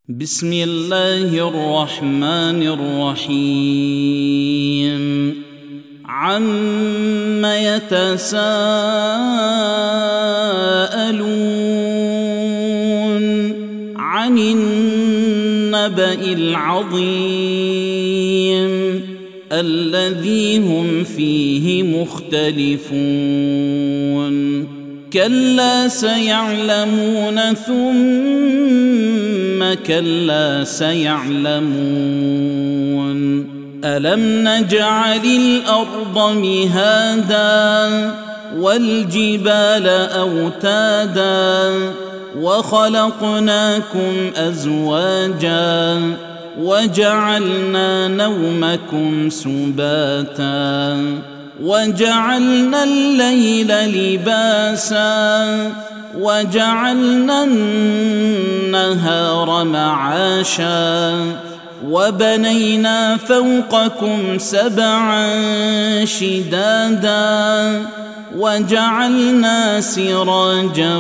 بسم الله الرحمن الرحيم عم يتساءلون عن النبأ العظيم الذي هم فيه مختلفون كلا سيعلمون ثم كلا سيعلمون ألم نجعل الأرض مهادا والجبال أوتادا وخلقناكم أزواجا وجعلنا نومكم سباتا وجعلنا الليل لباسا وجعلنا النهار معاشا وبنينا فوقكم سبعا شدادا وجعلنا سراجا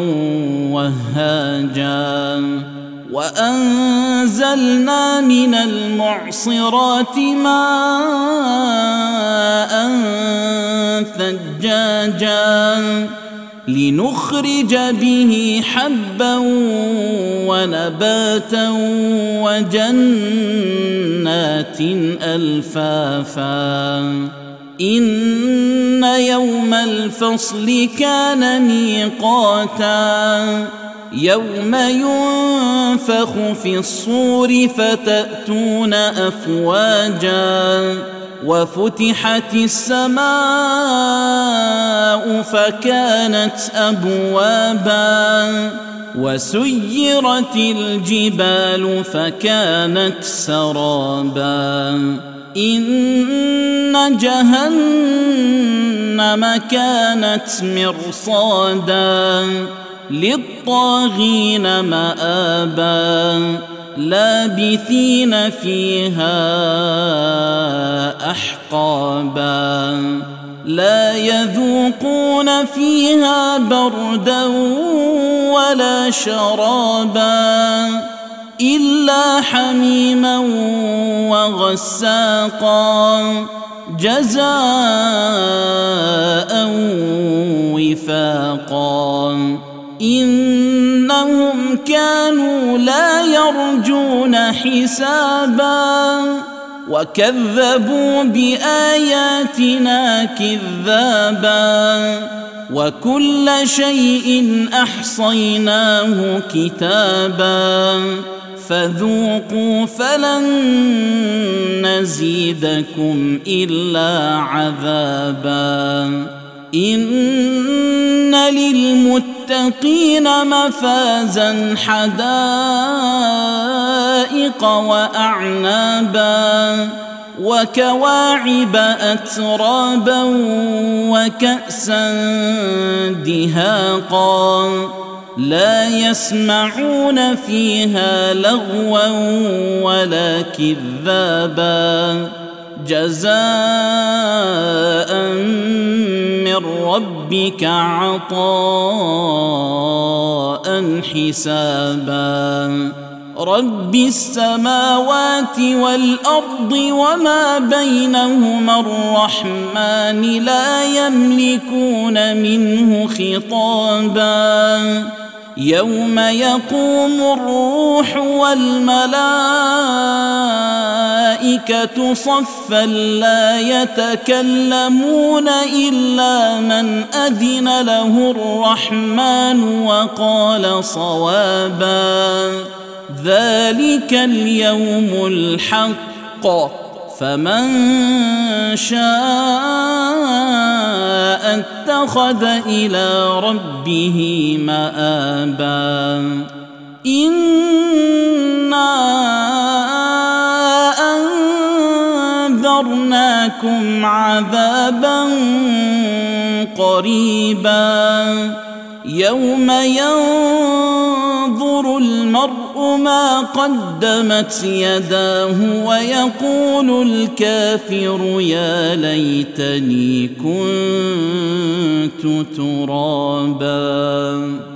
وهاجا وأنزلنا من المعصرات ماء ثجاجا لنخرج به حبا ونباتا وجنات ألفافا إن يوم الفصل كان ميقاتا يوم ينفخ في الصور فتأتون أفواجا وفتحت السماء فكانت أبوابا وسيرت الجبال فكانت سرابا إن جهنم كانت مرصادا للطاغين مآبا لابثين فيها أحقابا لا يذوقون فيها بردا ولا شرابا إلا حميما وغساقا جزاء وفاقا إنهم كانوا لا يرجون حسابا وكذبوا بآياتنا كذابا وكل شيء أحصيناه كتابا فذوقوا فلن نزيدكم إلا عذابا إن للمتقين مفازا حدائق وأعنابا وكواعب أترابا وكأسا دهاقا لا يسمعون فيها لغوا ولا كذابا جزاء من ربك عطاء حسابا رب السماوات والأرض وما بينهما الرحمن لا يملكون منه خطابا يوم يقوم الروح والملائكة صفا لا يتكلمون إلا من أذن له الرحمن وقال صوابا ذلك اليوم الحق فمن شاء اتخذ إلى ربه مآبا إنا أنذرناكم عذابا قريبا يوم ينظر المرء ما قدمت يداه ويقول الكافر يا ليتني كنت ترابا.